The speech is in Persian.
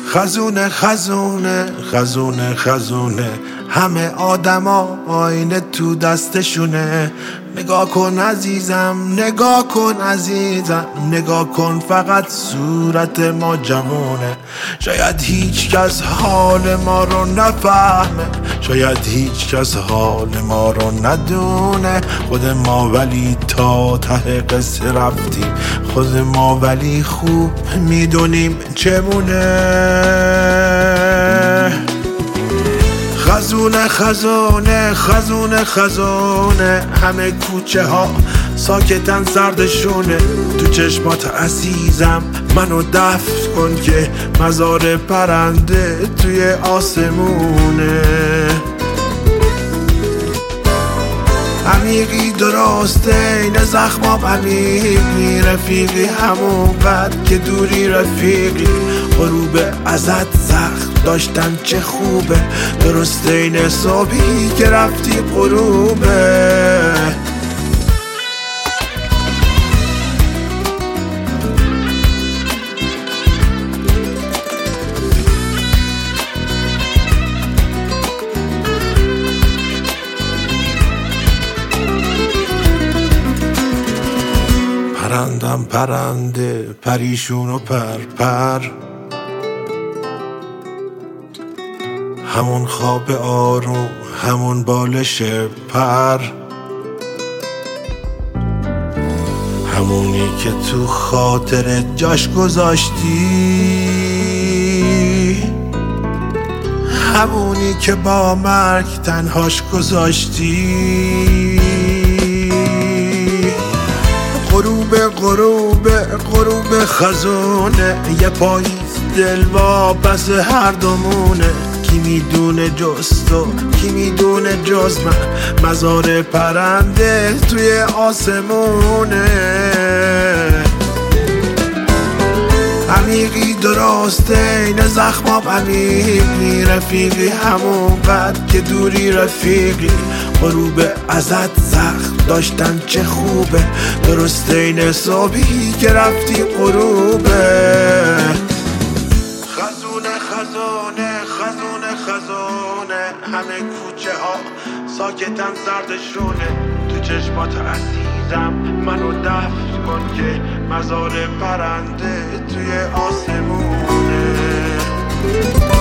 خزونه خزونه خزونه خزونه، همه آدما آینه تو دستشونه. نگاه کن عزیزم، نگاه کن عزیزم، نگاه کن فقط صورت ما جوونه. شاید هیچ کس حال ما رو نفهمه، شاید هیچ کس حال ما رو ندونه. خود ما ولی تا ته قصه رفتیم، خود ما ولی خوب میدونیم چمونه. خزونه خزونه خزونه خزونه، همه کوچه ها ساکتن سردشونه. تو چشمات عزیزم منو دفن کن که مزار پرنده توی آسمونه. عمیقی درسته این زخماب عمیقی، رفیقی همون قد که دوری رفیقی. غروب ازت زخم داشتن چه خوبه، درسته این صبحی که رفتی غروبه. پرندم پرنده پریشون و پر، همون خواب آروم همون بالش پر، همونی که تو خاطر جاش گذاشتی، همونی که با مرگ تنهاش گذاشتی. غروب خزونه، یه پاییز دل واپس هر دومونه. کی میدونه جز تو، کی میدونه جز من، مزار پرنده توی آسمونه. عمیقی درسته این زخماب عمیقی، رفیقی همون قد که دوری رفیقی. غروب ازت زخم داشتن چه خوبه، درسته این صبحی که رفتی غروبه. خزونه خزونه خزونه خزونه، همه کوچه ها ساکتن سردشونه. تو چشمات عزیزم منو دفن کن که مزار پرنده توی آسمونه.